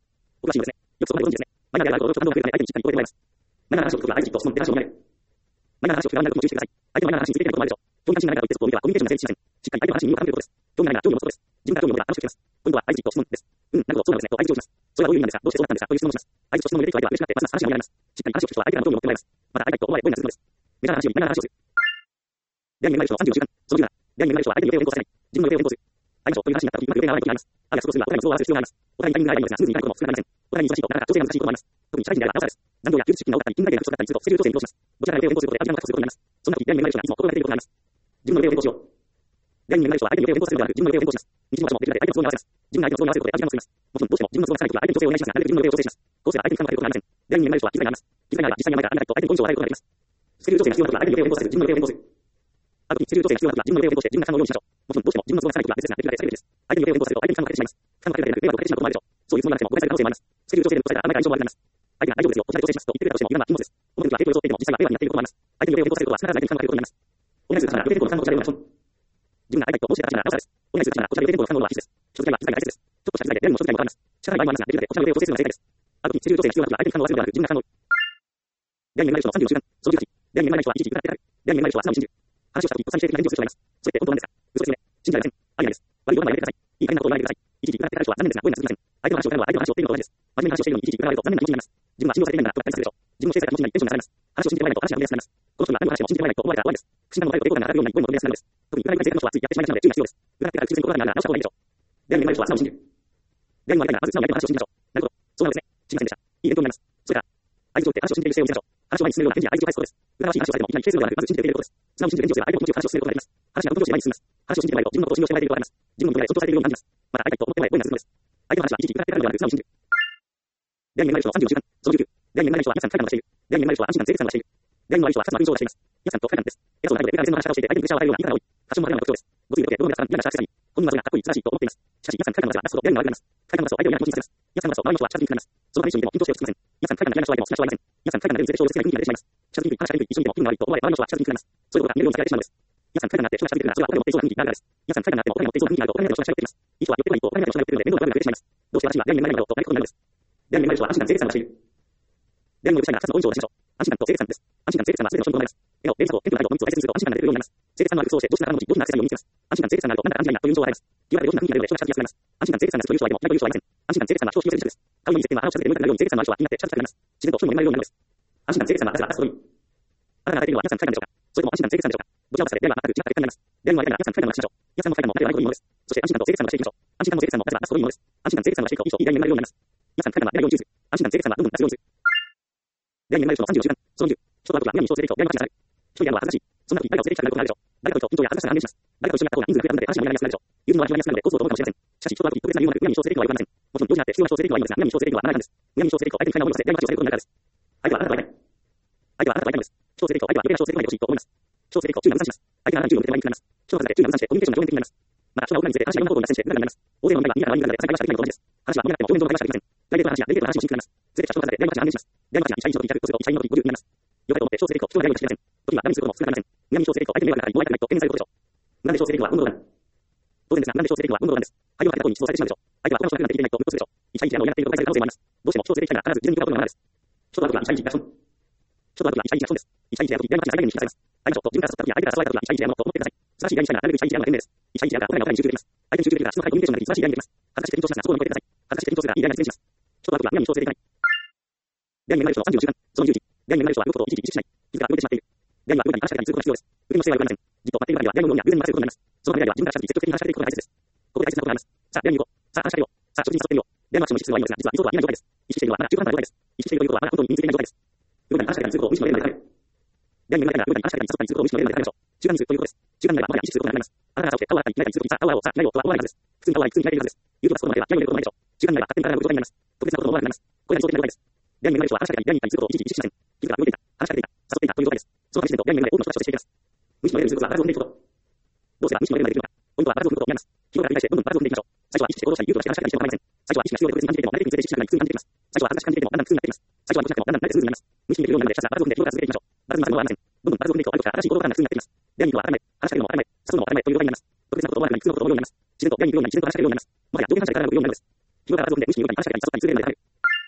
僕は信用ですね。よくそこまでご存知ですね。マイナーであると、反応が来るため相手にしっかり聞こえてもらいます。マイナーな話を聞くことは相手にとってその出話を読まれる。マイナーな話を聞く側になることも注意してください。相手のマイナーな話についていないこともあるでしょう。興味関心がないからといってそこを見てはコミュニケーションが成立しません。しっかり相手の話に耳を傾けることです。興味がないなら興味を持つことです。自分から興味を持ったら話を聞きます。ポイントは相手と質問です。うん、なるほど、そうなんですね。と相手をします。それはどういう意味なんですか、どうしてそうなったんですかという質問をします。相手と質問を入れていく相手は嬉しくなってますます話が盛り上がります。しっかり話を聞く人は相手からの興味を持ってもらいます。また相手と思われ、大いなるするのです。メジャーな話よりマイナーな話をする。出会いに恵まれる人のさんじゅうご習慣、そのじゅうなな。出会いに恵まれる人は相手に予定を変更させない。自分の予定を変更する。相手という話になった時、うまく予定が合わないことになります。あるいはそうするには、お互いの都合を合わせる必要があります。お互いにタイミングが合えばいいのですが、スムーズにいかないことも少なくありません。お互いに忙しいと、なかなか調整が難しいこともあります。特に社会人であればなおさらです。残業や休日出勤が多かったり、勤怠が不足だったりすると、スケジュール調整に移動します。どちらかが予定を変更することで、相手の確保することになります。そんな時、出会いに恵まれる人がいつも心がけていることがあります。自分の予定を変更しよう。出会いに恵まれる人は相手の予定を変更するのではなく、自分の予定を変更します。日常のできるだけ相手の都合に合わせます。自分が相手の都合に合わせることで相手が進みます。もちろんどうしても自分の都合がつかない時は相手に調整をお願いしますが、なるべく自分の予定を調整します。こうすれば相手に負担がかけることがありません。出会いに恵まれる人は気遣いがあります。気遣いがあれば実際に甘えがあらないと相手にポイントを与えることができます。スケジュール調整が必要な時は相手に予定を変更せず、自分の予定を変更する。ある時にスケジュール調整が必要な時は自分の予定を変更して自分が負担を用意しましょう。もちろんどうしても自分の都合がつかない時は別ですが、できるだけ避けるべきです。相手に予定を変更すると相手に負担をかけてしまいます。負担をかけるだけでなく迷惑をかけてしまうこともあるでしょう。そういうつもりがなくても誤解される可能性もあります。スケジュール調整で誤解されたら甘えが印象も悪くなります。相手が大丈夫ですよ、こちらで調整しますと言ってくれたとしても油断は禁物です。この時は抵抗を装っていても実際は迷惑になっていることもあります。相手に予定を変更させることは必ず相手に負担をかけることになります。お願いする方なら予定変更の負担をおっしゃるような人。自分が相手と申していた話ならなおさらです。お願いする方ならこちらで予定変更の負担は必須です。人使いは気遣いが大切です。ちょっとした気遣いで誰にも人使いもわかります。社会の場合もありますが、できるだけこちらの予定を調整するのが正解です。ある時にスケジュール調整が必要な時は相手に負担を忘れるのではなく自分が負担を。出会いに恵まれる人のさんじゅうご習慣、そのじゅうはち。出会いに恵まれる人は一時歌って出会いに恵まれる人は素直に信じる。話をした時、とっさに否定的な返事をする人がいます。それって本当なんですか？嘘ですよね。信じられません。ありえないです。悪いことはやめてください。いい加減なことを言わないでください。一時歌ってる人は残念ですが、ご縁が続きません。相手の話を聞くのは相手の話を追っているのと同じです。真面目な話をしているのに一時歌われると残念な気持ちになります。自分は信用されていないんだなとがっかりするでしょう。自分の制作が気持ちになりテンションが下がります。話を信じてもらえないと話が戻りやすくなります。この人には何の話も信じてもらえないと思われたら終わりです。不審なものがあると抵抗感が上がるような声も戻りやすくなるのです。特に占いが正確な人はついやってしまいがちなので注意が必要です。占ってから急に心がなら直した方がいいでしょう。出会いに恵まれる人は素直に信じる。出会いに恵まれたらまず素直に相手の話を信じましょう。なるほど。そうなんですね。知りませんでした。いい勉強になります。それから相手にとって話を信じている姿勢を見せましょう。話を前に進めるような返事や相手を返すことです。裏話しい話をされてもいきなり否定するのではなく、まず信じて受け入れることです。素直に信じて返事をすれば相手の気持ちを話を進めることができます。話が本当に前に進みます。話を信じてもらえると自分のことを信用してもらえていることがあります。自分のことで尊重されているように感じます。また相手と思ってもらえ、ご縁が続くのです。相手の話は一時歌ってからではなく素直に信じる。出会いに恵まれる人のさんじゅうご習慣、そのじゅうきゅう。出会いに恵まれる人は皆さん不快感をしている。出会いに恵まれる人は安心感、清潔感をしている。出会いに恵まれる人はふたつの印象をしています。皆さんと不快感です。偉そうな態度で別の話し方をしていて相手にプレッシャーを与えるような言い方が多い。多少も派手な特徴です。ごついだけでどの皆さん嫌なシャーしてたり、本人はそれがかっこいい、素晴らしいと思っています。しかし皆さん不快感の話は出すほど出会いに悪くなります。不快感の話を相手を嫌な気持ちにさせます。皆さんの話を周りの人は近づきにくくなります。その場で一緒にいても緊張して落ち着きません。皆さん不快感の嫌な人は相手も少なしはありません。皆さん不快感が出るにつれて少量つけない雰囲気が出てしまいます。近づきにくい、話し合いにくい、一緒にいても気分が悪いと思われ、周りの人は近づきにくくなります。そういうことが見えるように避けられてしまうのです。皆さん不快感があって人が近づいてくるならそれはお互い持っていそうな雰囲気があるからです。皆さん不快感があってもお互い持っていそうな雰囲気があるとお互いの人が近寄っています。いい人は寄ってこないとお互いの人が寄ってくるので面倒なことが増えてしまいます。どうして私が出会いに恵まれないのだろうとなることになるのです。出会いに恵まれる人は安心感、清潔感をしている。出会いに恵まれる人にはふたつのお印象を出しましょう。安心感と清潔感です。安心感、清潔感は全ての人に伴います。笑顔、電車とテンプルなどのみっつを大切にすると安心感が出てくるようになります。清潔感のある服装をして上質な体の持ち、上品なアクセサリーを身につけます。安心感、清潔感があるとなんだか感じないなという印象を与えます。言われる上品な雰囲気が出るので人が近づきやすくなります。安心感、清潔感がずっという人は相手も嫌いという人はありません。安心感、清潔感は人を信用する人です。顔のいい接点は鼻を近づけて眠たくなるように清潔感のある人は気になって近づきたくなります。自然と人も恵まれるようになるのです。安心感、清潔感は私が出すといい。あなたが与えているのは皆さん不快感でしょうか、それとも安心感、清潔感でしょうか、どちらもされ出会いは全く違った結果になります。出会いに悪いなら皆さん不快感をなくしましょう。皆さんの不快感も誰が悪いものです。そして安心感と清潔感をしていきましょう。安心感と清潔感も誰が出すといいものです。安心感、清潔感をしていくといい人、いい出会いになるようになります。皆さん不快感は出会いを重視する。安心感、清潔感はどんどん出すようにする。出会いに恵まれる人のさんじゅうご習慣、そのじゅう。人と会うときは何に人を連れていくと出会いの話になる。一人で会うのは恥ずかしい。そんな時誰かを連れてきたくなることがあるでしょう。誰かといると緊張や恥ずかしさが半減します。誰かと一緒に会った方が人数が増えたので話が盛り上がりやすくなるでしょう。友人の輪が広がりやすくなるのでコストを取るかもしれません。しかし人と会うとき特別な理由もなくむやみに人を連れていくのは良くありません。もちろん同時になって必要な人を連れていくのはいいのですが、むやみに人を連れていくのはマナー違反です。むやみに人を連れていくと相手に不快な思いをさせ出会いの話をされることになるからです。相手はあなたと会いたい。相手はあなたと会いたいのです。人を連れていくと相手は余計な人を連れてこないでほしいと思います。人を連れていくと注意が難しいです。相手があなたに注意を向けて前に来ます。人の数だけ注意が難しくてコミュニケーションが表面的になります。また人が多くなるにつれて話がいろんなことに脱線して無駄になります。大勢の問題が逃げた側にいるので最初から話ができないのと同じです。話は盛り上がっても表面上の会話しかできません。プライベートな話やデリケートな話もしにくくなります。ずれた人の数で出会いの話が半減します。出会いの話が一社以上と一着とすると一社以上の時ごじゅうになります。よかれと思って人を連れていくと人が出会いをしていません。時には何にすることも少なくなりません。無駄に人を連れていくと相手に迷惑がかかり弱いくないと懸念されることでしょう。無駄に人を連れていくは運動論。当然ですが、無駄に人を連れていくは運動論です。相手は相手の行為に人をされてしまうでしょう。相手は他の人ができないとムッとするでしょう。一社一社のやっていると返される可能性もあります。どうしても人を連れてきたら必ず自分に向かうことがマナーです。人と会うときは一社一社が損。人と会うときは一社一社が損です。一社一社やるとき出会いの話が最大限に引き出されます。会いましょうと自分から誘ったときや相手から誘われたときは一社一社やろうと思ってください。素晴らしい出会いにしたいならなるべく一社一社やるのが賢明です。一社一社やるがお互いのお互いに集中できます。相手に集中できるから質の高いコミュニケーションができ素晴らしい出会いになります。恥ずかしくて緊張しますがそこを乗り越えてください。恥ずかしくて緊張するがいい出会いが実現します。人と会うときはむやみに人を連れていかない。出会いに恵まれる人のさんじゅうご習慣、そのじゅういち。出会いに恵まれる人は動くことを一時一時しない。気づか動いてしまっている。出会いには動いたり話しかけたりすることが必要です。受け身の姿勢は良くありません。じっと待っている場合には出会いのようには偶然に任せることになります。その場合には自分から近づき積極的に話しかけていくことが大切です。ここで大切なことがあります。さあ、出会いに行こう。さあ、話しかけよう。さあ、食事に誘ってみよう。出会いのアクションの意識するはいいのですが、実は理想とは言えない状態です。意識しているのはまだ中途半端な状態です。意識しているということはまだ本当に身についていない状態です。ヨガに話しかけたりすることを無意識のレベルで高める。出会いに恵まれたらヨガに話しかけたり誘ったりすることを無意識のレベルで高めましょう。習慣にするということです。習慣になればまだ意識することになります。あなたが朝起きて顔を洗ったり、着替えたりするとき、さあ、顔を洗おう、さあ、着替えようとは思わないはずです。普通に顔を洗い、普通に着替えているはずです。言うとかすることまでは気合を入れることもないでしょう。習慣になれば勝手に体が動く状態になります。特別なことも思わなくなります。これが理想的な状態です。出会いに恵まれる人は話しかけたり、出会いに行ったりすることを一時一時しません。気づか動いていた、話しかけていた、誘っていたという状態です。その時点と出会いに恵まれ多くの人たちとしていきます。無意識のレベルにすることはバランスを踏んでいくこと。どうすれば無意識のレベルまでできるのか。ポイントはバランスを踏むことをやめます。日頃から繰り返してどんどんバランスを踏んでいきましょう。最初は意識して行動したり、言うとかして話しかけたりしても構いません。最初は意識が必要で別に感じていても、慣れていくにつれて意識がない苦に感じていきます。最初は恥ずかしく感じていてもだんだん苦になっていきます。最初は苦しくなってもだんだん慣れてスムーズになります。無意識にできるようになるので、ひたすらバランスを踏んで日頃から続けていきましょう。バランスにはありません。どんどんバランスを踏んでいくと、相手から新しい行動がだんだん苦になっていきます。出会いに行くのは当たり前、話しかけるのも当たり前、誘うのも当たり前という状態になります。特別なことを思わなくなり、普通のことを思うようになります。自然と出会いに行くようになり、自然と話しかけるようになります。もはや上下反射から動くようになります。日頃からバランスを踏んで無意識に動くように話しかけたり誘ったりするレベルである。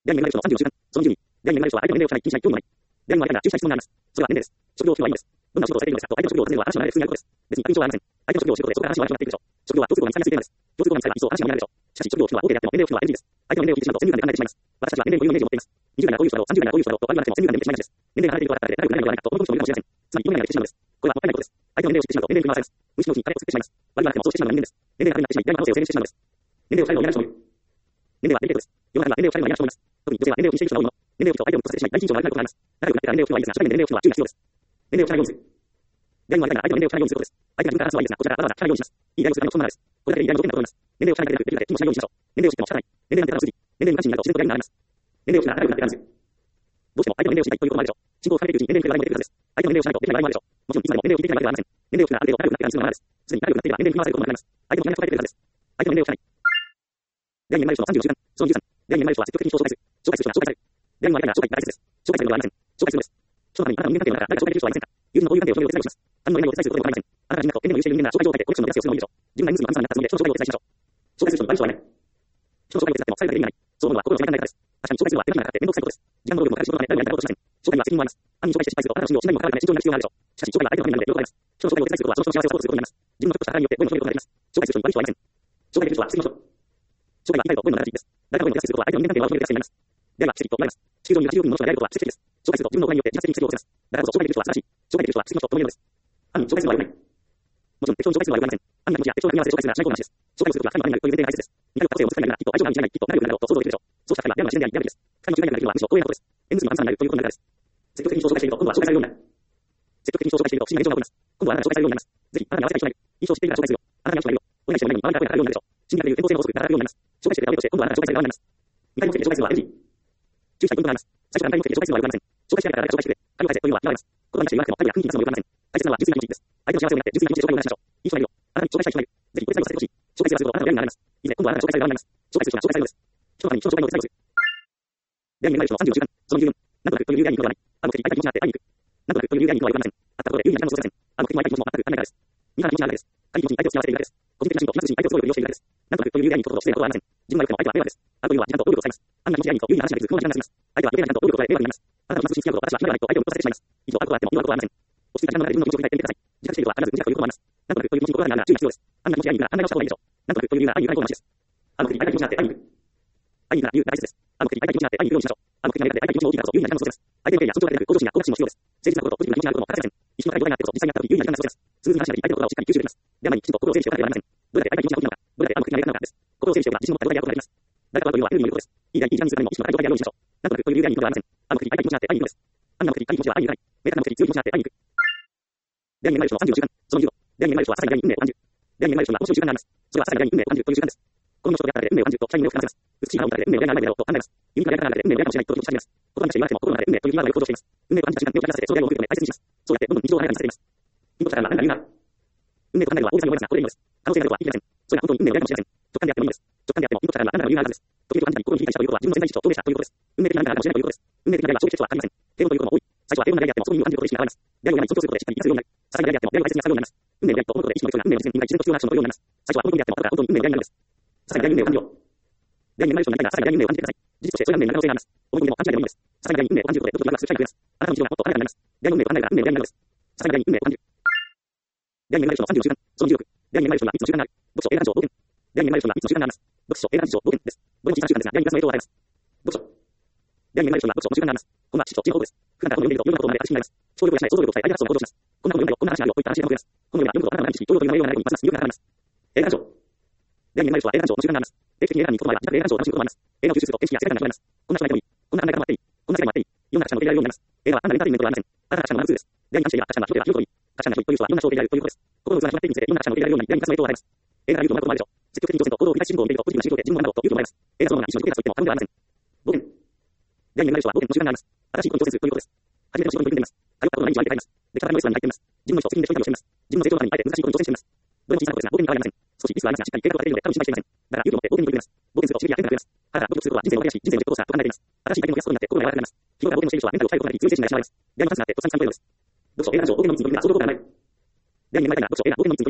で、アニメマイルのさんじゅうよじかん、そのじゅうに、で、アニメマイルは相手の年齢を知らない、禁止ない、興味もない。で、アニメマイルが注射質問があります。それは年齢です。職業、給与はいいです。どんなお仕事をされているのですかと相手の職業を尋ねるのは話の流れで普通にあることです。別に確認証はありません。相手の職業を知ることでそこから話は悪くなっていくでしょう。職業は共通項が見つかりやすいテーマです。共通項が見つかれば一層話が盛り上がるでしょう。しかし、職業を聞くのは OK であっても年齢を聞くのは エヌジー です。相手の年齢を聞いてしまうと先入観で考えてしまいます。私たちは年齢というイメージを持っています。にじゅう代ならこういう人だろう、さんじゅう代ならこういう人だろうと割り振られても先入観で見てしまいがちです。年齢が離れている人だったら誰かより長い人だから仲良くなるのではないかとこの人もいるかもしれません。つまり、この人の言うが正しいかもしれません。相手の年齢を知ってしまうと年齢に組み合わせます。これはもったいないことです。相手の年齢を知ってしまうと年齢に組み合わせます。無意識のうちに彼を作ってしまいます。割り振られてもそうしてしまうのは年齢です。年齢が離れている人は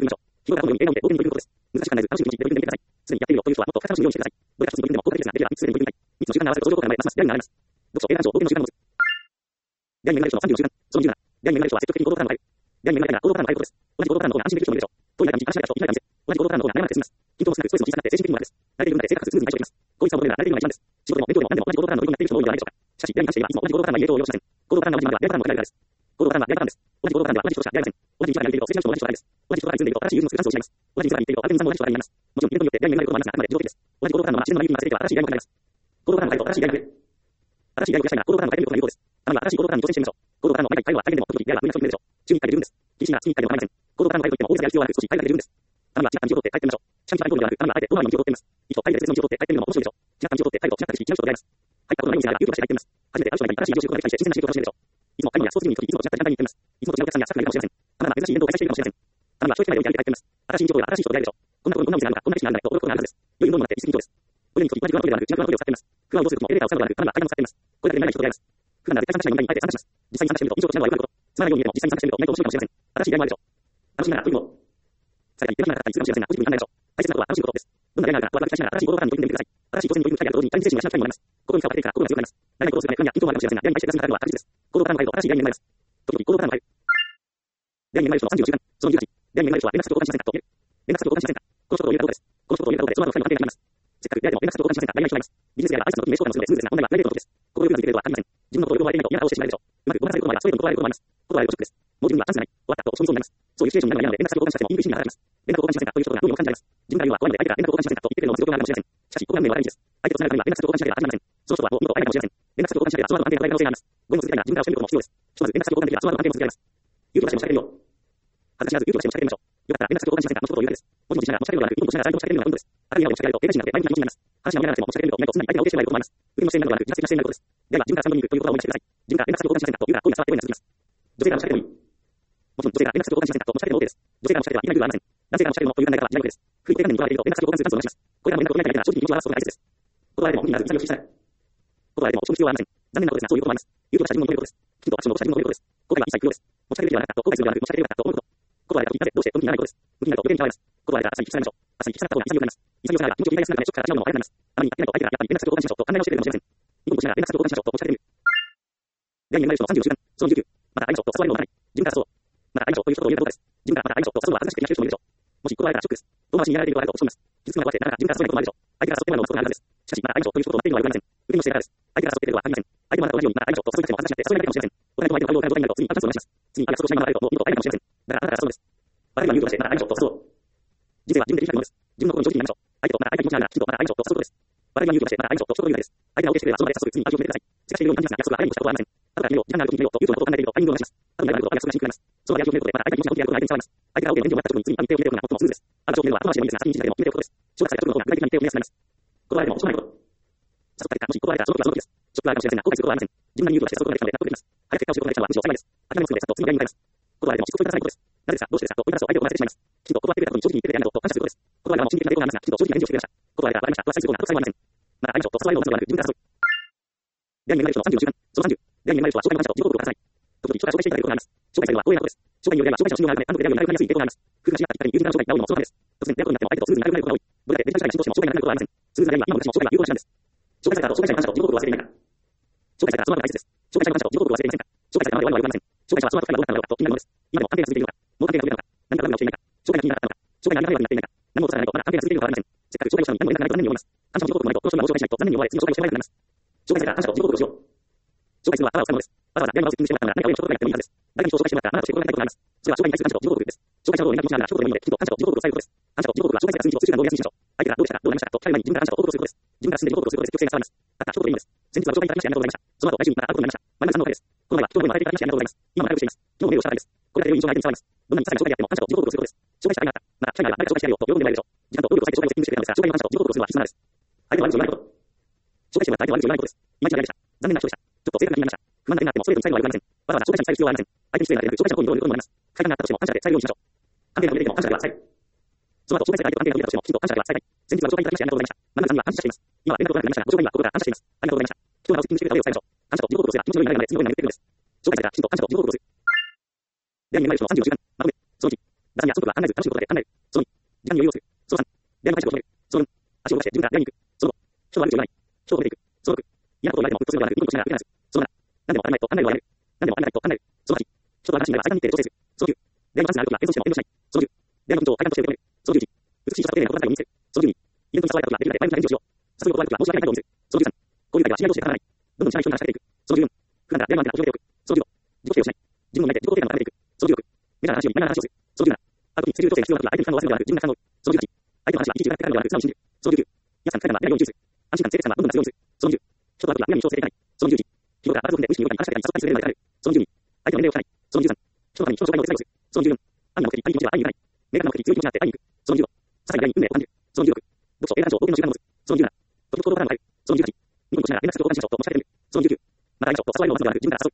にの時間が合わせて相乗効果が生まれます。第になります。読書、映画鑑賞、冒険の時間の持つ。第にメガネーションのさんじゅうよじかん。そのにじゅうなな。第にメガネーションは積極的に行動パターンを変える。第にメガネーションが行動パターンを変えることです。同じ行動パターンの方が安心できる人もいるでしょう。という感じ、話し合いを、理解を見せ、同じ行動パターンの方が悩まなくて済みます。緊張も少なく、ストレスも小さくて精神的にも楽です。慣れているので生活スムーズに対処できます。こういったものでは慣れているのが一番です。仕事でも勉強でも何でも同じ行動パターンの乗り込みになっている人も多いのではないでしょうか。しかし、第に関してはいつも同じ行動パターンが言えるとを要しません。行動パターンが同じまでは、出会いパターンも変えられるからです。行動パターンは出会いパターンです。同じ行動パターンでは同じ人としか出会えません。同じ道から歩いていると、すれ違う人と同じ人がです。同じ人から住んでいると、新しい友人を作るチャンスを失います。同じ道から歩いていると、相手にさんも同じ人が出会います。もちろん、イベントによって出会いになることもありますが、あくまで自動的です。同じ行動パターンのまま自然の前に進ませていけば新しい出会いも変えます。行動パターンを変えると新しい出会いも増える。新しい出会いを増やしたいなら、行動パターンを変えてみることが有効です。たまには新しい行動パターンに挑戦してみましょう。行動パターンの毎回変えるのは大変でも、時々出会いが増えなくなるでしょう。週にいっかいで十分です。月にいっかいで十分です。行動パターンを変えるといっても大げさやる必要はなく、少し変えるだけで十分です。たまには違った道を取って帰ってみましょう。近道ではなく、たまにはあえて遠回りの道を取ってみます。一度、帰りで別の道を取って帰ってみるのも面白いでしょう。違った道を取って帰ると違った景色、違う人と出会います。入ったことのないお店なら勇気を出して入ってみます。初めて会う人がいたり、新しい業種を体験して新鮮な刺激を楽しめるでしょう。いつも買い物やスポーツジムに行くとき、いつも違った時間帯に行ってみます。いつもと違うお客さんやスタッフがいるかもしれません。たまには珍しいイベントを開催しているかもしれません。たまには消費前で置いて歩いて帰ってみます。新しい情報や新しい人と出会えるでしょう。こんなところにこんなお店があるんだ、こんな景色があるんだと驚くことがあるはずです。良い運動になってリスキングです。トイレに行くとき、同じグラントイレではなく、違うグラントイレを使っています。普段をどうするときもエレベーターを使うのではなく、たまには階段を使っています。これだけで慣れない人と出会います。普段なら絶対参加者に会いに行って参加します。実際に参加してみると印象としては悪くなること。つまらないように見えても実際に参加してみると意外と面白いかもしれません。新しい出会いもあるでしょう。楽しみながらというのも。さらに、出来なかったりするかもしれませんが、ポジティブに考えましょう。大切なことは楽しむことです。どんな出会いがあるかワクワクしながら新しい行動パターンに取り組んでみてください。新しい挑戦に取り組む機会があると同時に、大事に精神がしなくてもなります。心に負荷をかけているから心が強くなります。慣れないことをするため、不安や緊張もあるかもしれませんが、出会いに対して出すのは確実です。行動パターンを変えると新しい出会いになります。時々行動パターンを変える。出会いになる人のさんじゅうよじかん。そのにじゅうはち。出会いになる人は連絡先を交換しませんかと言える。連絡先を交換しませんか。この一言を言うたことです。この一言を言うたことで、その後のふたりの関係が決まります。せっかく出会えても連絡先を交換しませんか。何々人がいます。ビジネスや挨拶の時に名刺交換もするのでスムーズですが、問題はプライベートのことです。ここをよく見てくれるとは限りません。自分のことをよく覚えていないと嫌な顔をしてしまうでしょう。うまくごまかされることもあり、そういうことを捉えることもあります。ことはあるとショックです。もう自分にはチャンスがない。終わったと落ち込みそうになります。そういうシチュエーションになるので、連絡先を交換したくてもインクリッシュになられます。連絡を交換しませんかという人がどうにも感じられます。自分が言うのは怖いので相手が連絡を交換しませんかと言ってくれるのも強くなるかもしれません。しかし、ここが運命の分かれ道です。相手とつながるためには連絡先を交換しなければ始まりません。その人はもう二度と会えないかもしれません。連絡先を交換しなければその後の関係が途絶える可能性があります。ご縁を続けたいなら自分から教えることも必要です。ひとまず連絡先を交換できればその後の関係も続けられます。勇気を出しても仕掛けるよ。恥ずかしがらず勇気を出しても仕掛けてみましょう。よかったら連絡先を交換しませんかの一言を言うだけです。もちもちしながら持ち上げるのではなく、いいことしながら相手を仕掛けるのが本当です。あるいは相手を仕掛けると警戒心が出て前向きな気持ちになります。話が盛り上がらなくても持ち上げるのと意外と常に相手が落ちてしまうこともあります。不利の視点などではなく自発的な視点になることです。では自分から参考に行くということを思い出してください。自分から連絡先を交換しませんかというから恋が伝わって恋が続きます。女性から持ち上げてもいい。もちろん女性から連絡先を交換しませんかと持ち上げても OK です。女性から持ち上げては今言うはありません。男性から持ち上げるのという考え方は違うわけです。不意定観念にとらわれていると連絡先を交換するチャンスを逃します。これらの連絡を取れないだけなら正直に気持ちを表すことが大切です。断られても無理ならず潔くしなさい。断られても落ち込む必要はありません。残念なことですがそういうこともあります。勇気を出した自分を認めることです。きちんとアクションを起こした自分を認めることです。後悔は一切不要です。持ち上げるべきではなかったと後悔するのではなく持ち上げるべきだったと思うこと。断られたとなぜどうしてこの気にならないことです。無気になると余計に嫌われます。断られたら朝に引き下がりましょう。朝に引き下がった方が潔くなります。潔さが気持ちを切り替えするためショックから違うのも早くなります。あまりにやってないと相手がやっぱり連絡先を交換しましょうと考え直してくれるかもしれません。ニコニコしながら連絡先を交換しましょうと持ち上げてみる。出会いになる人のさんじゅうよじかん。そのにじゅうきゅう。また会いましょうと誘われるのを待たない。自分から誘う。また会いましょうという一言を言うたことです。自分からまた会いましょうと誘うのは恥ずかしくて嫌な人もいるでしょう。もし断られたらショックです。遠回しにやられているとあると落ち込みます。傷つくのが怖くてなかなか自分から誘えないこともあるでしょう。相手から誘ってもらうのもすごくあるはずです。しかしまた会いましょうという一言を待っているのはよくありません。受け身の姿勢からです。相手から誘ってくれるとは限りません。相手もまた同じようにまた会いましょうと誘いたくても恥ずかしくて誘えないだけかもしれません。お互いと相手の対応が状態になると次にまたチャンスを逃します。次にあ約束しないまま会えるともう二度と会えないかもしれません。だからあなたから誘うのです。あるいは勇気を出してまた会いましょうと誘おう。人生は自分でできるものです。自分の心に正直になりましょう。相手とまた会いたい気持ちながらきちんとまた会いましょうと誘うことです。悪いは勇気を出してまた会いましょうと一言を言うだけです。相手が OK してくれればその場で早速次に味を決めてください。せかしているように感じますが約束は誰にもしたことはありません。ただ決めよう、時間があるときに決めようというようなことを考えているとタイミングを逃します。多分やることが約束がしにくくなります。その場で味を決めることでまた相手に気持ちが本気でやることが相手に伝わります。相手が OK で返事を待った時に次に日程を決めておくのが最もスムーズです。ある条件では後回しでもいいですが先に一日だけでも決めておくことです。小学生が取るのが具体的な日程を目安になります。断られても落ち込まないこと。誘った結果、もし断られたらその時はその時です。ショックがあるかもしれませんが後悔することはありません。自分なりに勇気を出して誘うことができたので納得できます。早く結果を知ることができたのはむしろ幸いです。諦めますので絶対と次にやりたいです。断られてもしつこくくださいことです。なぜですかどうしてですかとお答えくださいということです。なぜですかどうしてですかとお答えすると相手を誤解してしまいます。きちんと断ってくれたことに正直に言ってくれてありがとうと感謝することです。断ればもう心理的な抵抗がありますが、きちんと正直に返事をしてくれました。断られた、割れました、とは再することが後悔はありません。また会いましょうと誘われるのを待つのではなく自分から誘う。出会いになる人のさんじゅうよじかん。そのさんじゅう。出会いになる人は紹介の感謝と自己報告をください。時々紹介していただけることがあります。紹介されるのは光栄なことです。紹介によれば紹介者の信用があるため、後で出会いを長くなりやすい傾向があります。夫婦が知り合ったきっかけに友人からの紹介が多いのもそのためです。突然出会うことになっても相手とスムーズに仲良くなることが多い。どれだけデジタル社会が浸透しても紹介がなくなることはありません。スムーズな出会いは今も昔も紹介が有効な手段です。紹介された後、紹介者に感謝と自己報告を忘れていないか。紹介されたその後が大切です。紹介者の感謝と自己報告を忘れていませんか。紹介されたまで終わりはありません。紹介者はその後がどうだったのかと気になるのです。今でも関係が続いているのか。もう関係が増えるのか。何か悪いが起きていないか。紹介が気になったのか。紹介が何か悪いがなっていないか。何も落とさないとまだ関係が続いているのかはありません。せっかく紹介をしたのに何も得なくないと何に思います。感謝と自己報告もないと、この人がもう紹介しないと何に思われ、次の紹介をしてもらえなくなります。紹介された感謝と自己報告をしよう。紹介するのは頭を使うものです。わざわざ電話をセッティングしてもらったのなら何か上の人とがやってもいいはずです。誰に人を紹介してもらったらあなたとして心がけたいことがあります。それは紹介に対する感謝と自己報告です。紹介者の方になる気持ちながら一言でもいいので、きちんと感謝と自己報告を伝えることです。感謝と自己報告は紹介された数日を数週間同意やすいしましょう。相手がどうでしたか、どうなりましたかと聞かれる前に自分から感謝と報告をすることです。自分から進んで自己報告をすることで積極性が伝わります。たった一言でいいのです。先日はご紹介いただきましてありがとうございました。その後来週にまた会うことになりました。マリナさんのおかげです。この前は人の上も与えていただきましてありがとうございます。今も仲良くしています。昨日もメールをしただけです。これだけ良い印象が相手に伝わります。どんなに些細な紹介であっても感謝と自己報告をすることです。紹介者がいなかった。また、機会があった。誰か紹介してやるよと喜んでもらえるでしょう。時間と労力を割いて紹介をセッティングしてくれたのですが、紹介の感謝と自己報告をするのは必須なのです。相手の悪口を言わないことです。相手の悪口を言わないことです。今一度やりました。今一度やりました。残念な人でした。ちょっと正確に言いました。不安な点があってもストレートに伝えるのはよくありません。わざわざ紹介者に伝える必要はありません。相手に失礼な点で紹介者の方にどう喜んでもらいます。不快感があったとしても感謝で伝えるようにしましょう。関係が途切れても感謝では伝える。その後紹介された相手と関係が途切れたとしてもきちんと感謝では伝えたい。先日はご紹介いただきましてありがとうございました。マナさんには感謝しています。今は連絡が取れなくなりましたが、ご紹介には心から感謝しています。ありがとうございました。人がセッティングしてくれた上を伝えましょう。感謝と自己報告をすれば気持ちの良い流れまで次のようになってくるんです。紹介されたきちんと感謝と自己報告をする。出会いになる人のさんじゅうよじかん。まとめ。そのいち。打算や約束は考えず楽しいことだけ考える。そのに。時間に余裕を作る。そのさん。出会いの解釈を決める。そのよん。足を動かして自分から出会いに行く。そのご。人の悪口を言わない。人を褒めていく。そのろく。 嫌なことを言われても、うっとするのではなく、ニコニコしながら受け流す。そのなな。何でもありないと案内を与える。何でもありないと案内る。そのはち。人とは話しながら最短日程で調整する。そのきゅう。電話バランスがあるときは演奏しても遠慮しない。そのじゅう。電話の緊張を体感として受け止める。そのじゅういち。美しい所作と丁寧な言葉遣いを身につける。そのじゅうに。イベントに誘われたときはできるだけ前向きな返事をしよう。誘いを断るときは申し訳ない態度を見せる。そのじゅうさん。こういう会では信頼同士で絡まない。どんどん近い人に話しかけていく。そのじゅうよん。普段から電話アンテナを広げておく。そのじゅうご。自己否定をしない。自分の前で自己肯定感を高めていく。そのじゅうろく。メジャーな話よりマイナーな話をする。そのじゅうなな。あるとき、追求調整が必要なときは相手に負担を負わせるのではなく、自分が負担を負う。そのじゅうはち。相手の話はいちいち伺ってからではなく、素直に信じる。そのじゅうきゅう。皆さん、深いまま出ないように注意する。安心感、清潔感はどんどん活用する。そのじゅう。人と会うときはむやみに調整できない。そのじゅういち。日頃から場数を踏んで無意識に動かに話しかけたり、誘ったりする例がある。そのじゅうに。相手の年齢を聞かない。そのじゅうさん。人のために人の紹介のお手伝いをする。そのじゅうよん。安易な目的、愛に気持ちが愛に行かない。明確な目的、強い気持ちがあって愛に行く。そのじゅうご。些細な依頼に運命を感じる。そのじゅうろく。読書、映画鑑賞、冒険の習慣を持つ。そのじゅうなな。時々行動からも変える。そのじゅうはち。ニコニコしながら連絡することを感謝しましょうと持ちかけてみる。そのじゅうきゅう。また会いましょうと誘われるのを待つのではなく、自分から誘う